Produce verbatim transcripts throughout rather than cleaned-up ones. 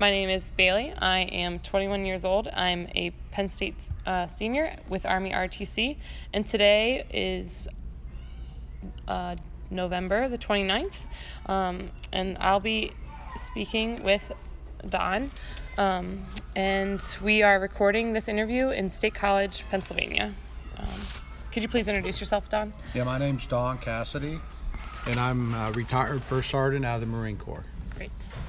My name is Bailey. I am twenty-one years old. I'm a Penn State uh, senior with Army R T C, and today is uh, November the twenty-ninth, um, and I'll be speaking with Don, um, and we are recording this interview in State College, Pennsylvania. Um, could you please introduce yourself, Don? Yeah, my name's Don Cassidy, and I'm a retired First Sergeant out of the Marine Corps. Great.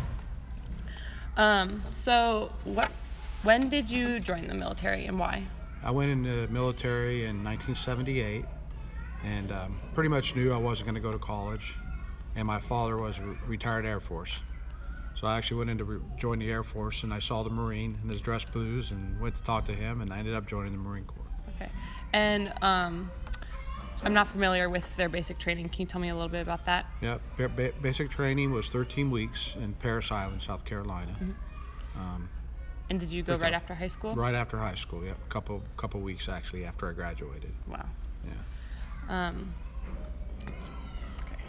Um, so what, when did you join the military and why? I went in the military in nineteen seventy-eight, and um, pretty much knew I wasn't going to go to college, and my father was a retired Air Force. So I actually went in to re- join the Air Force, and I saw the Marine in his dress blues and went to talk to him, and I ended up joining the Marine Corps. Okay. And um, I'm not familiar with their basic training. Can you tell me a little bit about that? Yeah, ba- ba- basic training was thirteen weeks in Parris Island, South Carolina. Mm-hmm. Um, and did you go right tough. after high school? Right after high school, yeah. A couple, couple weeks, actually, after I graduated. Wow. Yeah. Um, okay.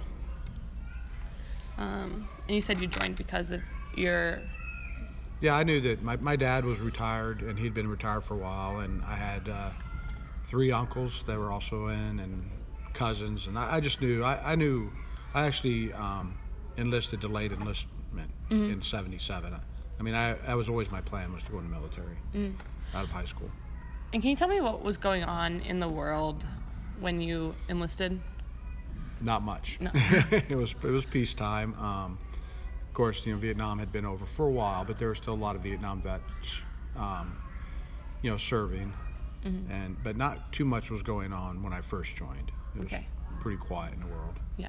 Um, and you said you joined because of your... Yeah, I knew that my, my dad was retired, and he'd been retired for a while, and I had uh, three uncles that were also in, and cousins, and I, I just knew, I, I knew, I actually um, enlisted delayed enlistment mm-hmm. in seventy-seven. I mean, I, that was always my plan, was to go in the military mm. out of high school. And can you tell me what was going on in the world when you enlisted? Not much. No. it was it was peacetime. Um, of course, you know, Vietnam had been over for a while, but there were still a lot of Vietnam vets, um, you know, serving, mm-hmm. and but not too much was going on when I first joined. It was okay. pretty quiet in the world. Yeah.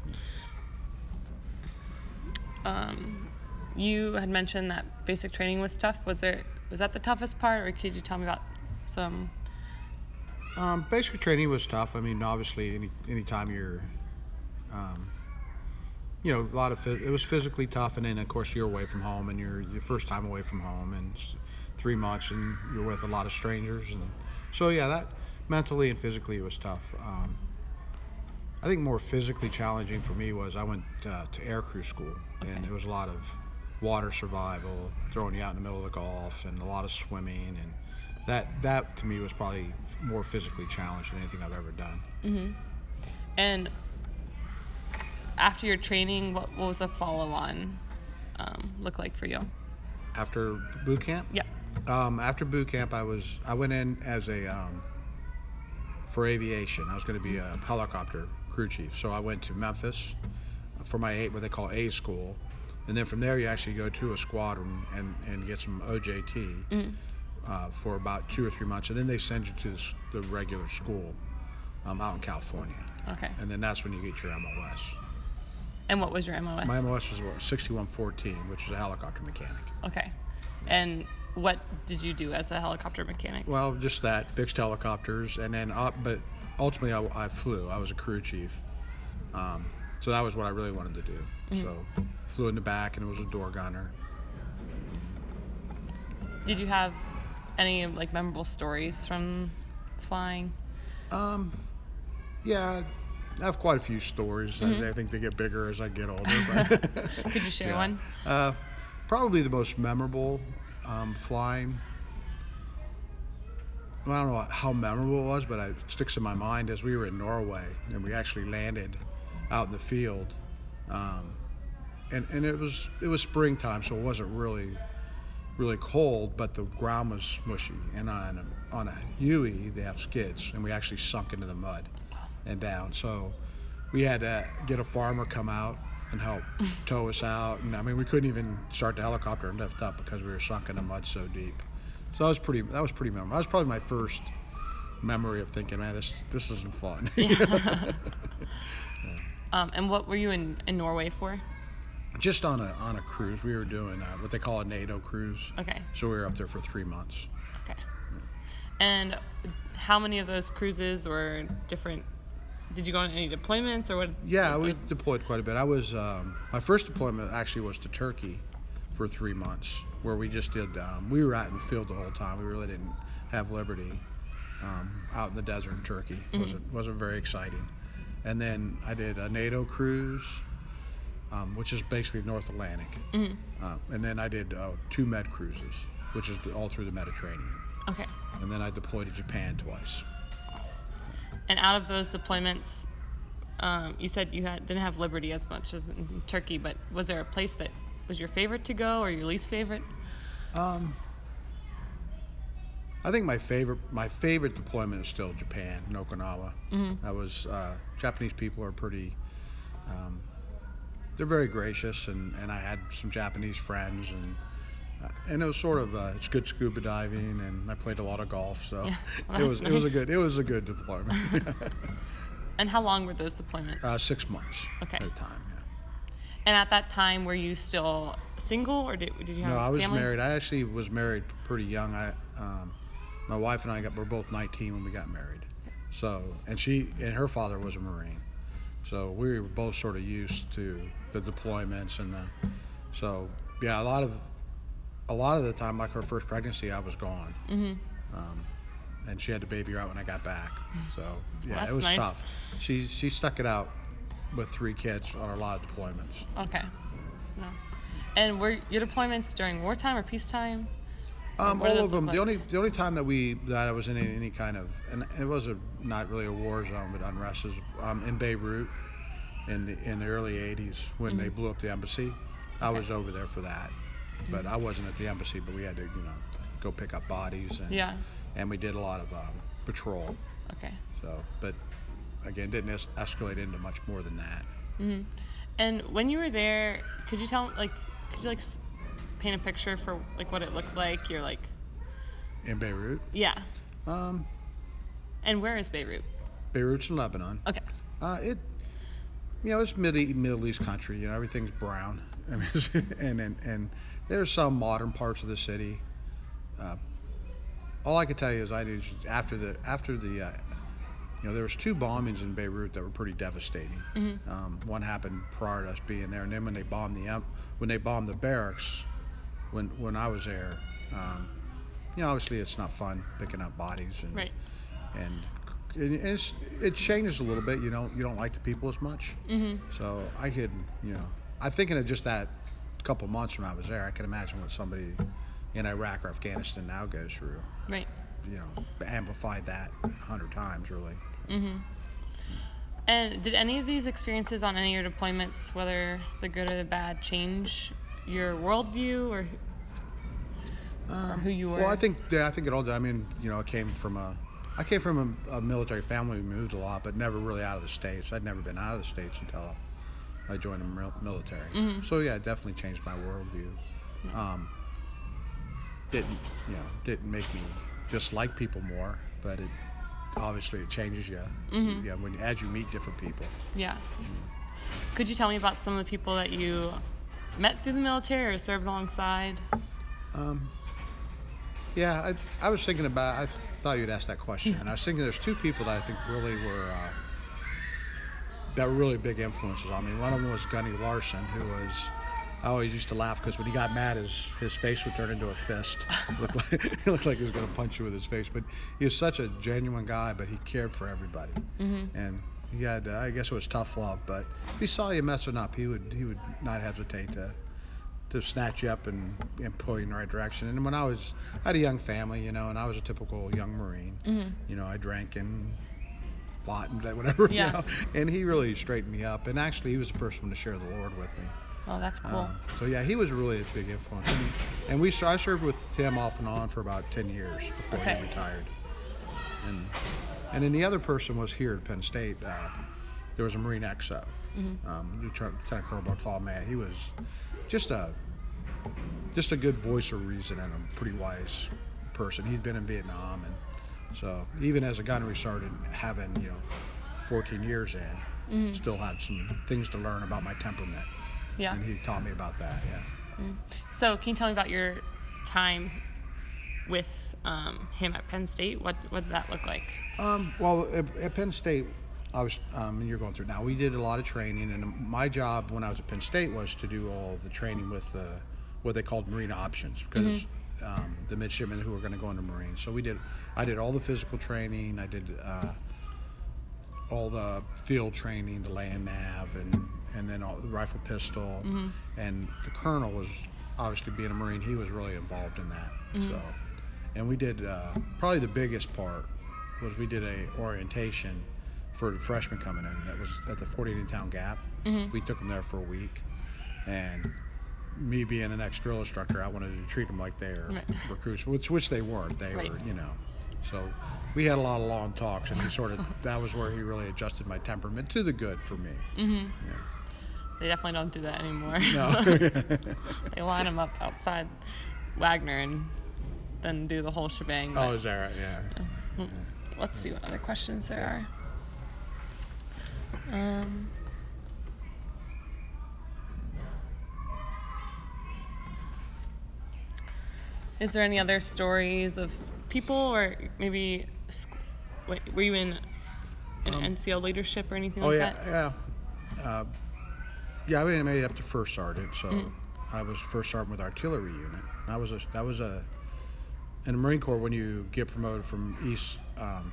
Um, you had mentioned that basic training was tough. Was there was that the toughest part, or could you tell me about some? Um, basic training was tough. I mean, obviously, any anytime you're, um, you know, a lot of it was physically tough, and then of course you're away from home, and you're your first time away from home, and it's three months, and you're with a lot of strangers, and so yeah, that mentally and physically it was tough. Um, I think more physically challenging for me was I went uh, to air crew school, okay. and it was a lot of water survival, throwing you out in the middle of the Gulf, and a lot of swimming, and that that to me was probably more physically challenged than anything I've ever done. Mm-hmm. And after your training, what, what was the follow-on um, look like for you? After boot camp? Yeah. Um, after boot camp, I was I went in as a um, for aviation. I was going to be a helicopter crew chief. So I went to Memphis for my A, what they call A school, and then from there you actually go to a squadron and, and get some O J T mm-hmm. uh, for about two or three months, and then they send you to this, the regular school um, out in California. Okay. And then that's when you get your M O S. And what was your M O S? My M O S was sixty-one fourteen, which is a helicopter mechanic. Okay. And what did you do as a helicopter mechanic? Well, just that, fixed helicopters, and then, uh, but ultimately I, I flew. I was a crew chief. Um, so that was what I really wanted to do. Mm-hmm. So flew in the back, and it was a door gunner. Did you have any like memorable stories from flying? Um, yeah, I have quite a few stories. Mm-hmm. I, I think they get bigger as I get older. But could you share yeah. one? Uh, probably the most memorable um, flying. Well, I don't know how memorable it was, but it sticks in my mind as we were in Norway and we actually landed out in the field, um, and and it was it was springtime, so it wasn't really really cold, but the ground was mushy. And on a, on a Huey, they have skids, and we actually sunk into the mud and down. So we had to get a farmer come out and help tow us out. And I mean, we couldn't even start the helicopter and lift up because we were sunk in the mud so deep. So that was pretty. That was pretty memorable. That was probably my first memory of thinking, man, this this isn't fun. Yeah. um, and what were you in, in Norway for? Just on a on a cruise. We were doing uh, what they call a NATO cruise. Okay. So we were up there for three months. Okay. And how many of those cruises were different? Did you go on any deployments or what? Yeah, we deployed quite a bit. I was um, my first deployment actually was to Turkey for three months, where we just did. Um, we were out in the field the whole time. We really didn't have liberty um, out in the desert in Turkey. It wasn't mm-hmm. wasn't very exciting. And then I did a NATO cruise. um, which is basically North Atlantic. Mm-hmm. Uh, and then I did uh, two med cruises, which is all through the Mediterranean. Okay. And then I deployed to Japan twice. And out of those deployments, um, you said you had, didn't have liberty as much as in Turkey, but was there a place that was your favorite to go or your least favorite? Um, I think my favorite my favorite deployment is still Japan in Okinawa. Mm-hmm. That was uh, Japanese people are pretty. Um, they're very gracious, and, and I had some Japanese friends, and uh, and it was sort of uh, it's good scuba diving, and I played a lot of golf, so Yeah, well, it was that's it was a nice. good it was a good deployment. And how long were those deployments? uh, six months Okay. at a time. Yeah. And at that time, were you still single, or did, did you have No, a I was family? married. I actually was married pretty young. I, um, my wife and I got were both nineteen when we got married. So, and she and her father was a Marine, so we were both sort of used to the deployments and the. So, yeah, a lot of, a lot of the time, like her first pregnancy, I was gone, Mm-hmm. um, and she had the baby right when I got back. So, yeah, that's it was nice. tough. She she stuck it out with three kids on a lot of deployments. Okay. No. And were your deployments during wartime or peacetime? Um, What do all those of them. look The like? only the only time that we that I was in any kind of, and it was a, not really a war zone, but unrest, is um, in Beirut in the in the early eighties when they blew up the embassy. I Okay. was over there for that, but I wasn't at the embassy. But we had to, you know, go pick up bodies, and Yeah. and we did a lot of um, patrol. Okay. So, but again, didn't es- escalate into much more than that. And when you were there, could you tell, like, could you like s- paint a picture for like what it looked like? You're like, In Beirut, yeah. um, And where is Beirut? Beirut's in Lebanon. Okay. Uh, it, you know, it's Middle Middle East country. You know, everything's brown. I mean, it's- and and and there's some modern parts of the city. Uh, all I can tell you is I did after the after the, uh, you know, there was two bombings in Beirut that were pretty devastating. Um, one happened prior to us being there, and then when they bombed the em- when they bombed the barracks, when when I was there, um, you know, obviously it's not fun picking up bodies and Right. and it, it's, it changes a little bit. You don't you don't like the people as much. Mm-hmm. So I could, you know, I think in just that couple months when I was there, I can imagine what somebody in Iraq or Afghanistan now goes through. Right. You know, amplified that a hundred times, really. And did any of these experiences on any of your deployments, whether the good or the bad, change your worldview or, or who you were? Well, I think yeah, I think it all did. I mean, you know, I came from a I came from a, a military family. We moved a lot, but never really out of the states. I'd never been out of the states until I joined the mil- military. So yeah, it definitely changed my worldview. Um, didn't you know? Didn't make me dislike people more, but it obviously it changes you. Mm-hmm. Yeah, when as you meet different people. Yeah. Could you tell me about some of the people that you met through the military or served alongside? Yeah, I, I was thinking about. I thought you'd ask that question, and I was thinking there's two people that I think really were uh, that were really big influences on me. One of them was Gunny Larson, who was. I always used to laugh because when he got mad, his his face would turn into a fist. It looked like, it looked like he was going to punch you with his face. But he was such a genuine guy, but he cared for everybody, mm-hmm. and he had. Uh, I guess it was tough love, but if he saw you messing up, he would he would not hesitate to. to snatch you up and, and pull you in the right direction. And when I was, I had a young family, you know, and I was a typical young Marine. Mm-hmm. You know, I drank and fought and did whatever, Yeah. you know. And he really straightened me up. And actually, he was the first one to share the Lord with me. Oh, that's cool. Um, so yeah, he was really a big influence. And, and we, I served with him off and on for about ten years before Okay. he retired. And and then the other person was here at Penn State. Uh, there was a Marine X O, mm-hmm. um, Lieutenant Colonel Bartolome. He was just a just a good voice of reason and a pretty wise person. He'd been in Vietnam, and so even as a gunnery sergeant, having you know fourteen years in, mm-hmm. still had some things to learn about my temperament. Yeah. And he taught me about that. Yeah. So, can you tell me about your time with um, him at Penn State? What what did that look like? Um, well, at, at Penn State, I was, um, and you're going through it now, we did a lot of training, and my job when I was at Penn State was to do all the training with uh, what they called Marine options, because mm-hmm. um, the midshipmen who were going to go into Marines. So we did, I did all the physical training, I did uh, all the field training, the land nav, and and then all the rifle pistol, mm-hmm. and the colonel was obviously being a Marine. He was really involved in that. Mm-hmm. So, and we did uh, probably the biggest part was we did a orientation for the freshmen coming in. That was at the Fort Indian Town Gap. Mm-hmm. We took them there for a week, and me being an ex-drill instructor, I wanted to treat them like they're right. recruits, which which they weren't. They right. were, you know. So we had a lot of long talks, and he sort of that was where he really adjusted my temperament to the good for me. Mm-hmm. Yeah. They definitely don't do that anymore. No. They line them up outside Wagner and then do the whole shebang. Oh, is that right? Yeah. yeah. Let's see what other questions there are. Um, is there any other stories of people, or maybe wait, were you in, in um, N C O leadership or anything oh like yeah, that? yeah, uh, yeah. I made it up to first sergeant, so mm-hmm. I was first sergeant with artillery unit. I was a, that was a in the Marine Corps when you get promoted from East um,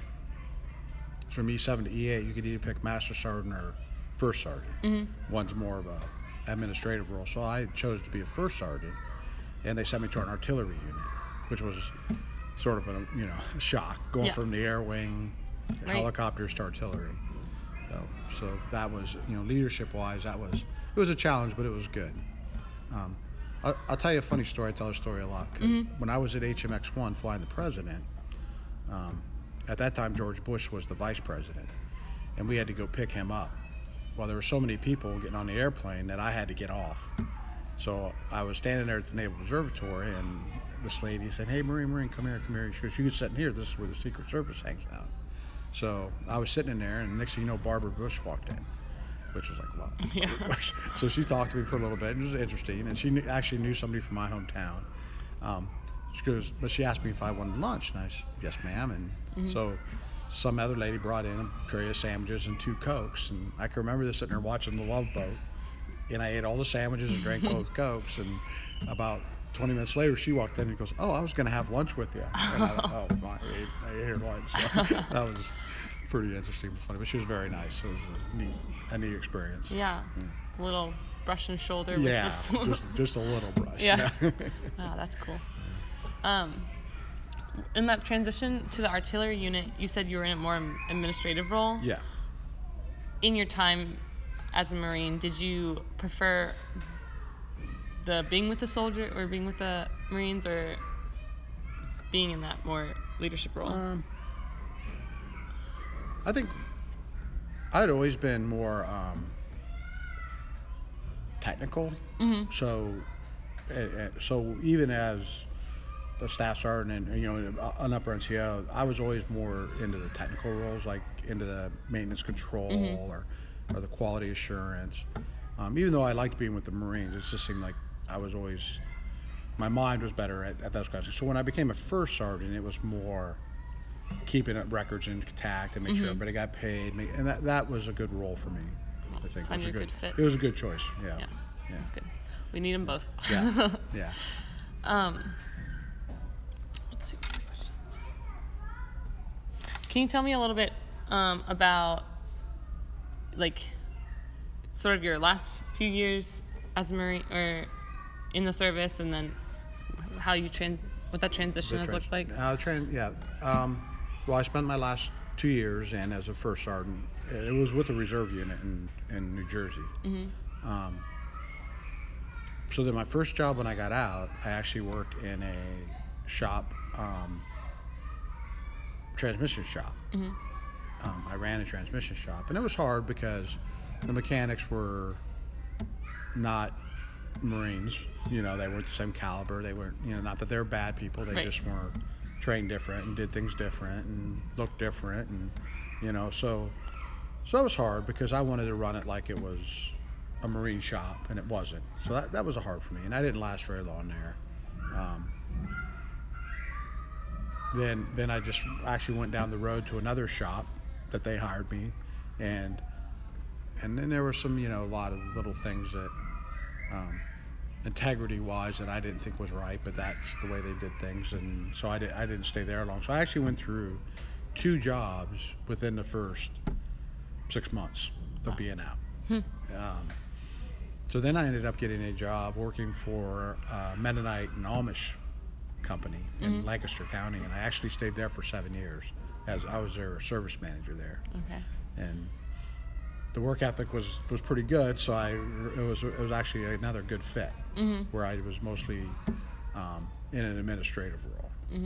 from E seven to E eight, you could either pick master sergeant or first sergeant. Mm-hmm. One's more of a administrative role, so I chose to be a first sergeant, and they sent me to an artillery unit, which was sort of a you know a shock going yeah. from the air wing, right. helicopters to artillery. So, so that was you know leadership wise, that was it was a challenge, but it was good. Um, I, I'll tell you a funny story. I tell a story a lot. Mm-hmm. When I was at H M X one flying the president, um, at that time George Bush was the vice president, and we had to go pick him up. Well, there were so many people getting on the airplane that I had to get off. So I was standing there at the Naval Observatory, and this lady said, "Hey, Marine, Marine, come here, come here." She goes, "You can sit in here. This is where the Secret Service hangs out." So I was sitting in there, and next thing you know, Barbara Bush walked in, which was like, wow. Yeah. So she talked to me for a little bit, and it was interesting. And she knew, actually knew somebody from my hometown. Um, she goes, but she asked me if I wanted lunch, and I said, "Yes, ma'am." And mm-hmm. so some other lady brought in a tray of sandwiches and two Cokes, and I can remember this sitting there watching The Love Boat, and I ate all the sandwiches and drank both Cokes, and about twenty minutes later, she walked in and goes, "Oh, I was going to have lunch with you." And I went, "Oh, my, I ate, I ate her lunch." So that was pretty interesting and funny, but she was very nice. It was a neat, a neat experience. Yeah, yeah. A little brush and shoulder. Yeah, with this. just, just a little brush. Yeah. Yeah. Oh, that's cool. Um, in that transition to the artillery unit, you said you were in a more administrative role. Yeah. In your time as a Marine, did you prefer the being with the soldier or being with the Marines, or being in that more leadership role? Um, I think I'd always been more um, technical. Mm-hmm. So, uh, so even as a staff sergeant and you know an upper N C O, I was always more into the technical roles, like into the maintenance control mm-hmm. or or the quality assurance. Um, even though I liked being with the Marines, it just seemed like I was always, my mind was better at, at those guys. So when I became a first sergeant, it was more keeping up records intact and make mm-hmm. sure everybody got paid, and that that was a good role for me. I think it was a good, good fit. It was a good choice. Yeah, yeah, yeah. That's good. We need them both. Yeah, yeah. Um, let's see. Can you tell me a little bit um, about, like, sort of your last few years as a Marine or in the service, and then how you trans, what that transition the has trans- looked like? Uh, train, yeah. Um, well, I spent my last two years, and as a first sergeant, it was with a reserve unit in, in New Jersey. Mm-hmm. Um, so then my first job when I got out, I actually worked in a shop, um, transmission shop. Mm-hmm. Um, I ran a transmission shop, and it was hard because the mechanics were not Marines. You know, they weren't the same caliber. They weren't, you know, not that they were bad people. They right. just were trained different and did things different and looked different, and you know, so so that was hard because I wanted to run it like it was a Marine shop, and it wasn't. So that that was hard for me, and I didn't last very long there. Um, then then I just actually went down the road to another shop that they hired me, and and then there were some, you know, a lot of little things that um, integrity-wise that I didn't think was right, but that's the way they did things, and so I, did, I didn't stay there long. So I actually went through two jobs within the first six months of Wow. being out. Um, so then I ended up getting a job working for a Mennonite and Amish company in Mm-hmm. Lancaster County, and I actually stayed there for seven years as I was their service manager there. Okay. And the work ethic was, was pretty good, so I it was it was actually another good fit Mm-hmm. where I was mostly um, in an administrative role.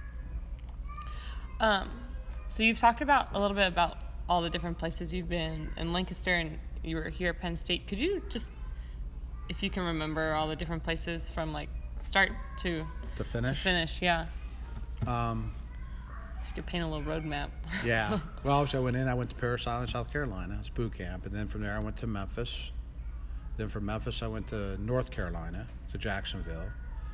Um, so you've talked about a little bit about all the different places you've been in Lancaster, and you were here at Penn State. Could you just, if you can remember all the different places from like start to To finish, to finish, yeah. Um, You could paint a little road map. yeah. Well, obviously I went in. I went to Parris Island, South Carolina. It's boot camp, and then from there I went to Memphis. Then from Memphis I went to North Carolina, to Jacksonville,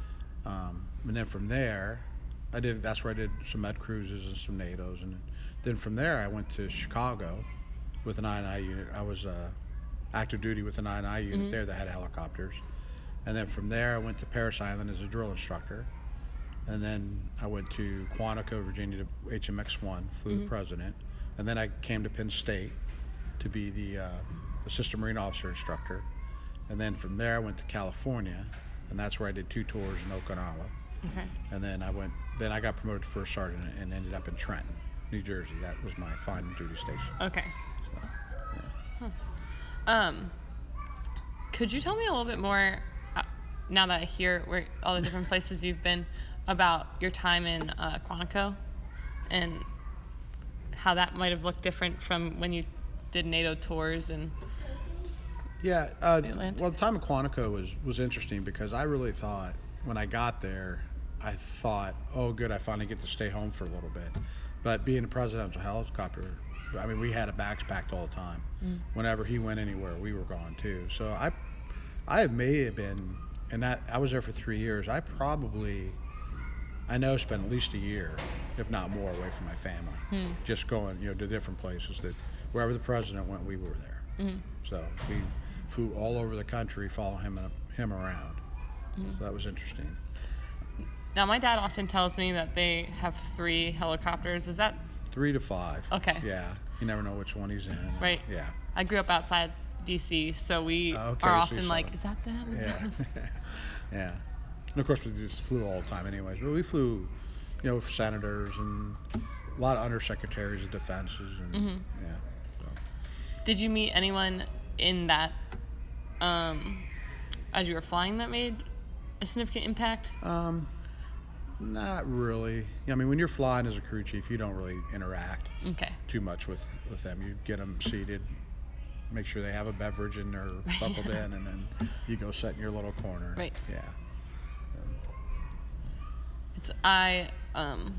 um, and then from there, I did. That's where I did some med cruises and some NATOs, and then from there I went to Chicago with an I and I unit. I was uh, active duty with an I and I unit Mm-hmm. there that had helicopters, and then from there I went to Parris Island as a drill instructor. And then I went to Quantico, Virginia, to H M X one, flew Mm-hmm. the president. And then I came to Penn State to be the uh, assistant Marine officer instructor. And then from there I went to California, and that's where I did two tours in Okinawa. Okay. And then I went, then I got promoted to first sergeant and ended up in Trenton, New Jersey. That was my final duty station. Okay. So, yeah. Um, could you tell me a little bit more, uh, now that I hear where all the different places you've been, about your time in uh, Quantico and how that might have looked different from when you did NATO tours and Yeah, uh, Atlantic. well, the time at Quantico was, was interesting because I really thought, when I got there, I thought, oh, good, I finally get to stay home for a little bit. But being a presidential helicopter, I mean, we had a bags packed all the time. Mm. Whenever he went anywhere, we were gone too. So I, I may have been, and that I was there for three years. I probably, I know, spent at least a year, if not more, away from my family, Hmm. just going, you know, to different places. That wherever the president went, we were there. Mm-hmm. So we flew all over the country, following him him around. Mm-hmm. So that was interesting. Now, my dad often tells me that they have three helicopters. Is that Three to five. Okay. Yeah, you never know which one he's in. right? Yeah. I grew up outside D C, so we Okay, are so often you like, saw it. is that them? Is Yeah. that them?" Yeah. And of course, we just flew all the time, anyways. But we flew, you know, with senators and a lot of undersecretaries of defenses, and Mm-hmm. yeah. So. Did you meet anyone in that, um, as you were flying, that made a significant impact? Um, not really. Yeah, I mean, when you're flying as a crew chief, you don't really interact Okay. too much with, with them. You get them seated, make sure they have a beverage and they're buckled in, and then you go sit in your little corner. Right. Yeah. It's I um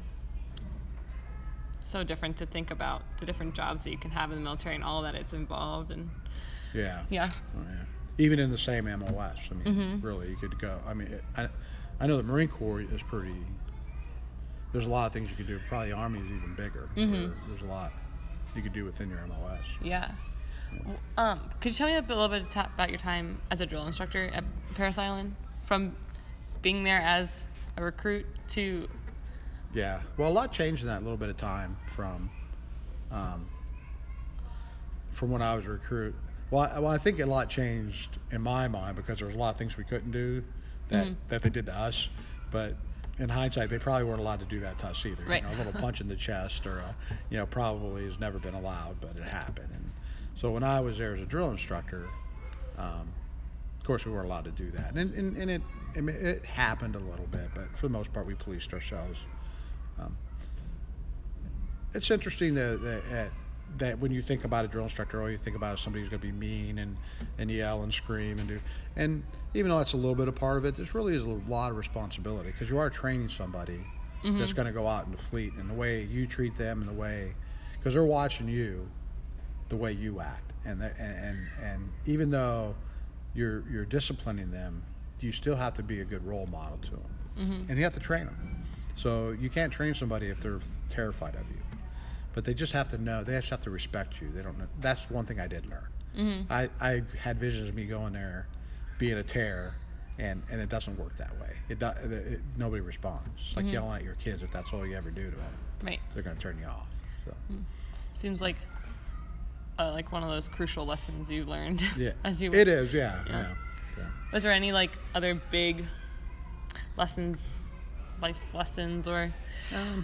so different to think about the different jobs that you can have in the military and all that it's involved, and Yeah. yeah. Oh, yeah. Even in the same M O S, I mean, really, you could go. I mean, it, I, I know the Marine Corps is pretty. There's a lot of things you could do. Probably the Army is even bigger. Where There's a lot you could do within your M O S. Yeah. W- Um, could you tell me a bit- little bit ta- about your time as a drill instructor at Parris Island, from being there as a recruit to Yeah. Well, a lot changed in that little bit of time from, um, from when I was a recruit. Well, I, well, I think a lot changed in my mind because there was a lot of things we couldn't do that, that they did to us. But in hindsight, they probably weren't allowed to do that to us either. Right. You know, a little punch in the chest or, a, you know, probably has never been allowed, but it happened. And so when I was there as a drill instructor, um, of course, we weren't allowed to do that. And, and, and it, it it happened a little bit, but for the most part, we policed ourselves. Um, it's interesting that, that, that when you think about a drill instructor, all you think about is somebody who's going to be mean and, and yell and scream and do. And even though that's a little bit a part of it, there's really is a lot of responsibility because you are training somebody that's going to go out in the fleet, and the way you treat them and the way, because they're watching you, the way you act, and the, and, and and even though you're you're disciplining them, you still have to be a good role model to them, mm-hmm. and you have to train them. So you can't train somebody if they're terrified of you, but they just have to know. They just have to respect you. They don't know. That's one thing I did learn. Mm-hmm. I I had visions of me going there, being a terror, and and it doesn't work that way. It, do, it, it nobody responds. It's like mm-hmm. yelling at your kids. If that's all you ever do to them, right. they're going to turn you off. So Seems like uh, like one of those crucial lessons you learned. Yeah, as you it is. Yeah, yeah. yeah. yeah. Was there any like other big lessons, life lessons, or? Um,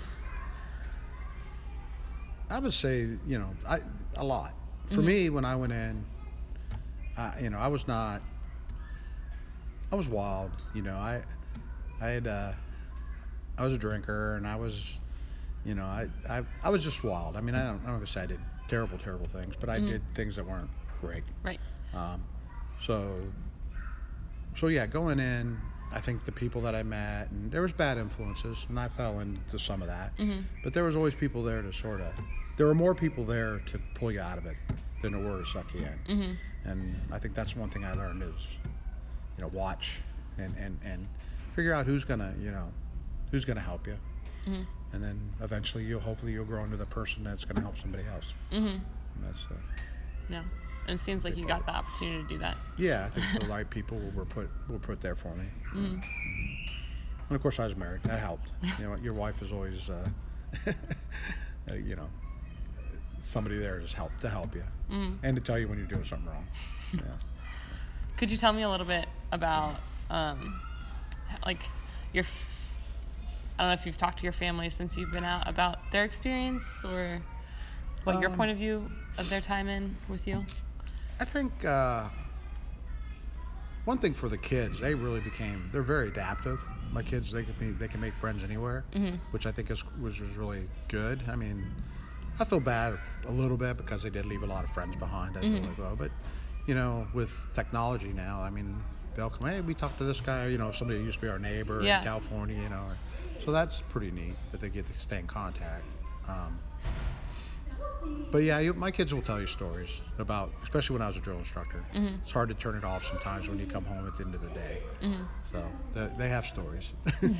I would say, you know, I a lot. For Mm-hmm. me, when I went in, I, you know, I was not. I was wild. You know, I, I had, uh, I was a drinker, and I was, you know, I, I, I was just wild. I mean, I don't, I don't want to say I did terrible, terrible things, but I Mm-hmm. did things that weren't great. Right. Um, so, so yeah, going in, I think the people that I met, and there was bad influences, and I fell into some of that. Mm-hmm. But there was always people there to sort of, there were more people there to pull you out of it than there were to suck you in. Mm-hmm. And I think that's one thing I learned is, you know, watch and, and, and figure out who's gonna, you know, who's gonna help you. Mm-hmm. And then eventually you'll, hopefully you'll grow into the person that's gonna help somebody else. Mm-hmm. And that's, uh, Yeah. And it seems like you got the opportunity to do that. yeah, I think the right people were put were put there for me. Mm-hmm. And of course, I was married. That helped. You know, your wife is always, uh, uh, you know, somebody there to help to help you Mm-hmm. and to tell you when you're doing something wrong. Yeah. Could you tell me a little bit about, um, like, your, f- I don't know if you've talked to your family since you've been out about their experience or what your Um, point of view of their time in with you? I think uh, one thing for the kids, they really became, they're very adaptive. My kids, they can be, they can make friends anywhere, Mm-hmm. which I think is was, was really good. I mean, I feel bad a little bit because they did leave a lot of friends behind as Mm-hmm. they go. But you know, with technology now, I mean, they'll come, hey, we talked to this guy. You know, somebody who used to be our neighbor Yeah. in California. You know, so that's pretty neat that they get to stay in contact. Um, But yeah, you, my kids will tell you stories about, especially when I was a drill instructor. Mm-hmm. It's hard to turn it off sometimes when you come home at the end of the day. Mm-hmm. So they, they have stories.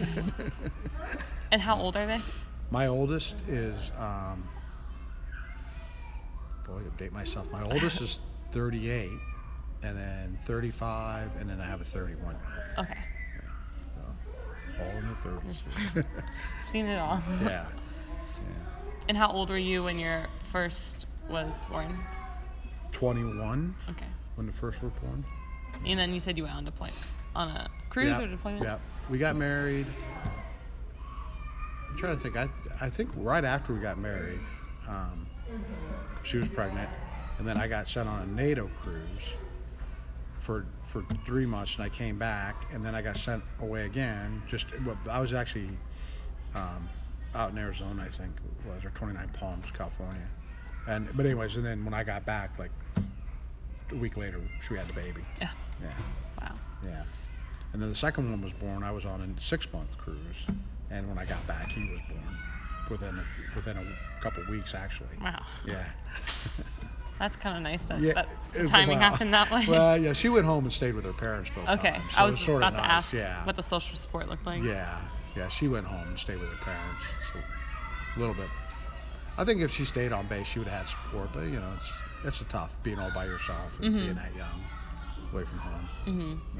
And how old are they? My oldest is, um, boy, I update myself. My oldest is thirty-eight, and then thirty-five, and then I have a thirty-one. Okay. So all in their thirties. Seen it all. yeah. Yeah. And how old were you when your first was born? twenty-one Okay. when the first were born. And then you said you went on deployment, on a cruise Yeah, or deployment? Yeah, we got married. I'm trying to think. I I think right after we got married, um, she was pregnant, and then I got sent on a NATO cruise for for three months, and I came back, and then I got sent away again. Just well, I was actually um, out in Arizona, I think it was, or twenty-nine Palms, California, and but anyways, and then when I got back, like a week later, she had the baby. Yeah. Yeah. Wow. Yeah. And then the second one was born. I was on a six-month cruise, and when I got back, he was born within a, within a couple weeks, actually. Wow. Yeah. That's kind of nice that, Yeah. that the it- timing well, happened that way. Well, yeah, she went home and stayed with her parents both Okay. times, I so it was sorta about to nice. ask Yeah. what the social support looked like. Yeah. Yeah. She went home and stayed with her parents. So a little bit. I think if she stayed on base, she would have had support. But you know, it's it's a tough being all by yourself and Mm-hmm. being that young, away from home. Mm-hmm. Yeah.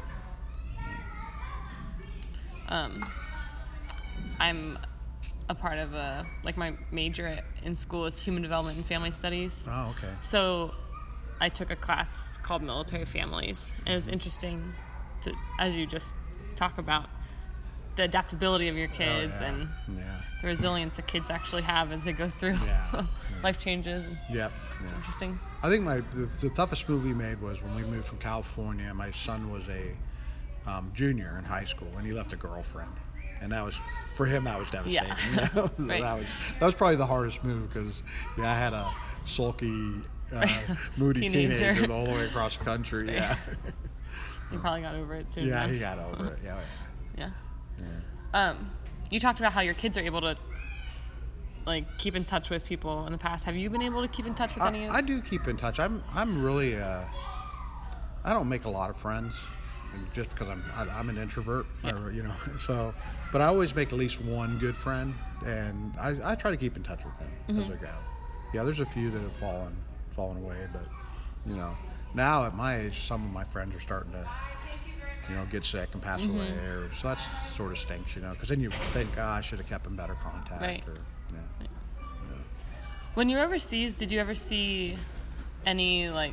Um, I'm a part of a, like my major in school is human development and family studies. Oh, okay. So I took a class called Military Families, and it was interesting to, as you just talk about the adaptability of your kids Oh, yeah. and Yeah. the resilience that kids actually have as they go through Yeah. life changes. And Yep. it's Yeah. interesting. I think my the, the toughest move we made was when we moved from California. My son was a um, junior in high school, and he left a girlfriend, and that was for him. That was devastating. Yeah. You know? Right. That was that was probably the hardest move because yeah, I had a sulky, uh, moody Teenager. teenager. all the way across the country. Yeah, You probably got over it soon. yeah, enough. he got over it. Yeah, Yeah. yeah. Um, you talked about how your kids are able to like keep in touch with people in the past. Have you been able to keep in touch with any I, of I do keep in touch. I'm I'm really uh, I don't make a lot of friends, and just because I'm I, I'm an introvert, Yeah. or, you know. So, but I always make at least one good friend, and I, I try to keep in touch with them Mm-hmm. as I go. Yeah, there's a few that have fallen fallen away, but you know, now at my age, some of my friends are starting to, you know, get sick and pass Mm-hmm. away, or so that sort of stinks, you know, because then you think, oh, I should have kept in better contact, Right. or yeah. When you were overseas, did you ever see any like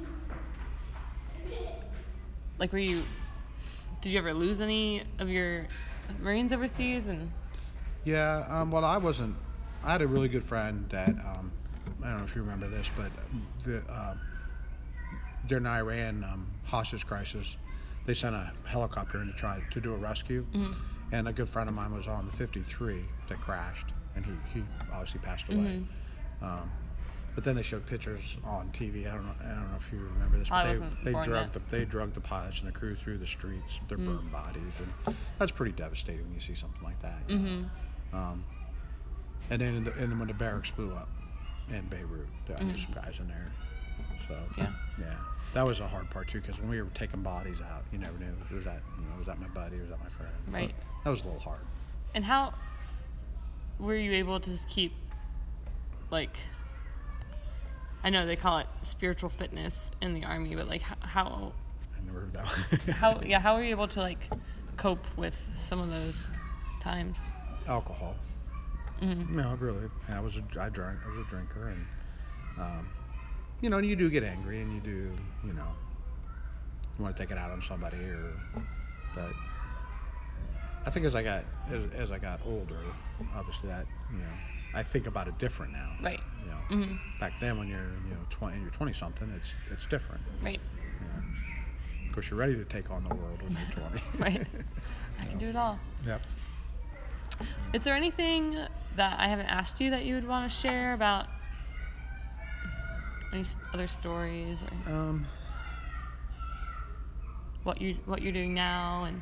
like were you did you ever lose any of your Marines overseas? And Yeah, um, well, I wasn't. I had a really good friend that um, I don't know if you remember this, but the uh, during the Iran um, hostage crisis, they sent a helicopter in to try to do a rescue, mm-hmm. and a good friend of mine was on the fifty-three that crashed, and he, he obviously passed away. Mm-hmm. Um, but then they showed pictures on T V. I don't know. I don't know if you remember this, but I they wasn't they born drugged yet. the, they drugged the pilots and the crew through the streets, their mm-hmm. burned bodies, and that's pretty devastating when you see something like that. You mm-hmm. know? Um, and then in the, and when the barracks blew up in Beirut, there mm-hmm. was some guys in there. So yeah, yeah, that was a hard part too, because when we were taking bodies out, you never knew was that you know was that my buddy, was that my friend? Right. But that was a little hard. And how were you able to keep, like, I know they call it spiritual fitness in the Army, but like how? I never heard that one. how yeah? How were you able to like cope with some of those times? Alcohol. Mm-hmm. No, really. I was a, I drank. I was a drinker, and um, you know, you do get angry, and you do, you know, you want to take it out on somebody, or, but I think as I got as, as I got older, obviously that you know, I think about it different now. Right. You know, mm-hmm. back then when you're you know twenty, you're twenty something, it's it's different. Right. Yeah. Of course, you're ready to take on the world when you're twenty. Right. I can do it all. Yep. Is there anything that I haven't asked you that you would want to share about any other stories or um, what you what you're doing now? And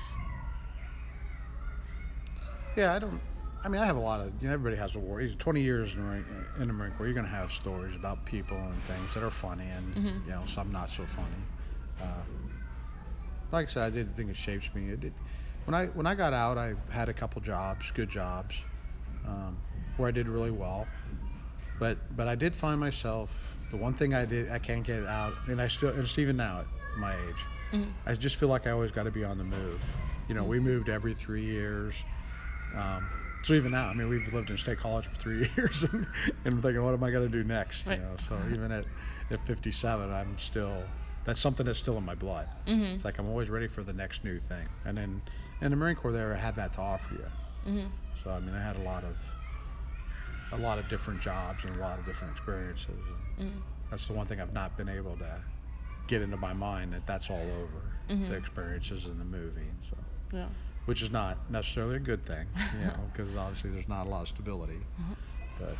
yeah, I don't. I mean, I have a lot of. You know, everybody has a war. twenty years in the, Marine, in the Marine Corps, you're going to have stories about people and things that are funny, and mm-hmm. you know, some not so funny. Uh, like I said, I did think it shapes me. It did. When I when I got out, I had a couple jobs, good jobs, um, where I did really well. But but I did find myself, the one thing I did I can't get out, and I still, and it's even now at my age, mm-hmm. I just feel like I always got to be on the move. You know, mm-hmm. we moved every three years. Um, so even now, I mean, we've lived in State College for three years, and, and I'm thinking, what am I going to do next? Right. You know, so even at, at fifty-seven, I'm still, that's something that's still in my blood. Mm-hmm. It's like I'm always ready for the next new thing. And then in the Marine Corps there, I had that to offer you. Mm-hmm. So I mean, I had a lot of a lot of different jobs and a lot of different experiences. And mm-hmm. that's the one thing I've not been able to get into my mind, that that's all over, mm-hmm. the experiences in the movie. So, yeah. Which is not necessarily a good thing, you know, because obviously there's not a lot of stability. Mm-hmm. But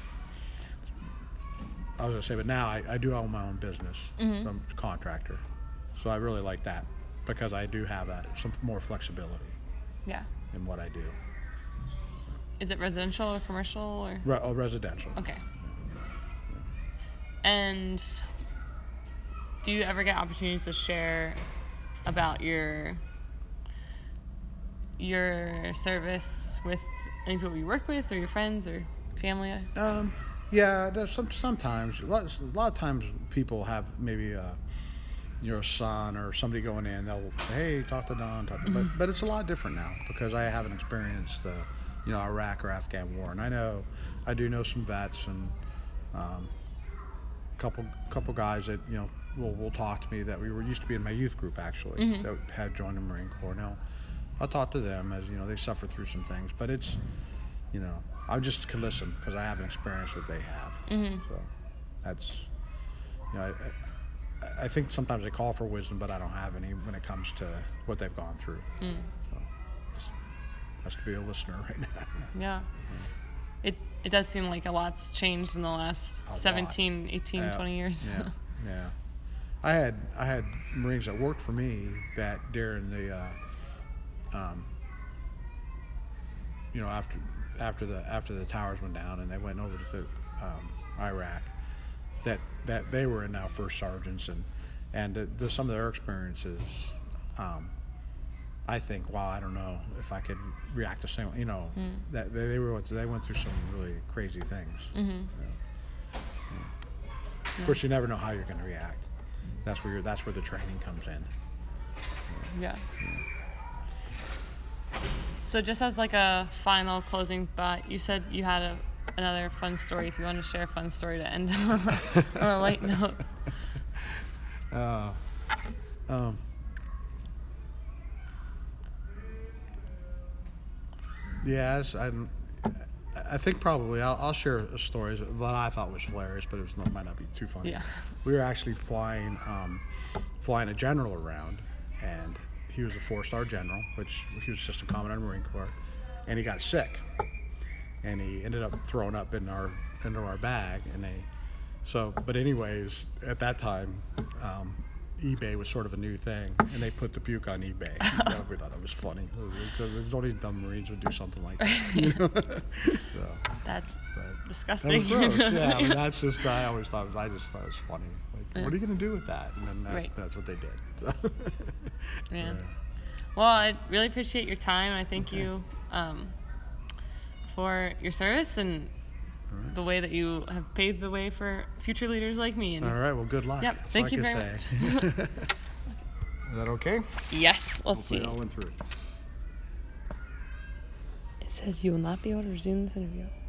I was gonna say, but now I, I do own my own business. Mm-hmm. So I'm a contractor, so I really like that because I do have that some more flexibility. Yeah. In what I do. Is it residential or commercial or? Re- oh, residential. Okay. Yeah. Yeah. And do you ever get opportunities to share about your your service with any people you work with, or your friends or family? Um, yeah, there's some sometimes a lot, a lot of times people have maybe a, your son or somebody going in, they'll hey talk to Don, talk to, mm-hmm. but but it's a lot different now because I haven't experienced the you know Iraq or Afghan war, and I know I do know some vets and um, couple couple guys that you know will will talk to me that we were used to be in my youth group actually, mm-hmm. that had joined the Marine Corps. Now I'll talk to them as you know they suffer through some things, but it's you know I just can listen because I haven't experienced what they have. Mm-hmm. So that's you know I, I think sometimes they call for wisdom, but I don't have any when it comes to what they've gone through. Mm. So just has to be a listener right now. Yeah. yeah. It it does seem like a lot's changed in the last a seventeen, lot. eighteen, uh, twenty years. Yeah. Yeah. I had I had Marines that worked for me that during the uh, um, you know after after the after the towers went down and they went over to um, Iraq, that that they were now first sergeants, and and the, the, some of their experiences, um, I think, wow, I don't know if I could react the same, you know, mm. that they, they were they went through some really crazy things. Mm-hmm. You know? Yeah. Yeah. Of course, you never know how you're going to react. That's where you're, that's where the training comes in. Yeah. yeah. So just as like a final closing thought, you said you had a another fun story if you want to share a fun story to end on a, on a light note. Uh, um, yeah, it's- I'm, I think probably I'll, I'll share a story that I thought was hilarious, but it was not, might not be too funny. Yeah. We were actually flying, um, flying a general around, and he was a four-star general, which he was assistant commandant of the Marine Corps, and he got sick, and he ended up throwing up in our into our bag, and they, so, but anyways, at that time, um, eBay was sort of a new thing, and they put the puke on eBay. You know, we thought that was funny. There's only dumb Marines would do something like that. You know? So, That's but disgusting. that was gross. Yeah, I mean, that's just, I always thought, I just thought it was funny. Like, Yeah. what are you going to do with that? And then that's, Right. that's what they did. So. Yeah. Yeah. Well, I really appreciate your time, and I thank you um, for your service and the way that you have paved the way for future leaders like me. And All right, well, good luck. Yep, That's thank all I you can very say. much. Is that okay? Yes, let's Hopefully see. it all went through. It says you will not be able to resume this interview.